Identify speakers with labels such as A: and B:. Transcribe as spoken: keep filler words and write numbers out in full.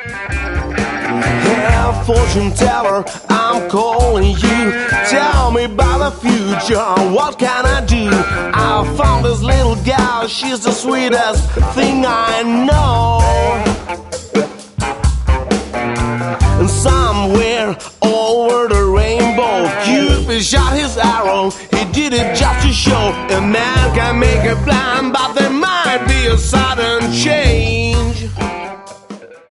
A: Hey, fortune teller, I'm calling you. Tell me about the future, what can I do? I found this little gal, she's the sweetest thing I know. And somewhere over the rainbow, Cupid shot his arrow. He did it just to show a man can make a plan, but there might be a sudden change.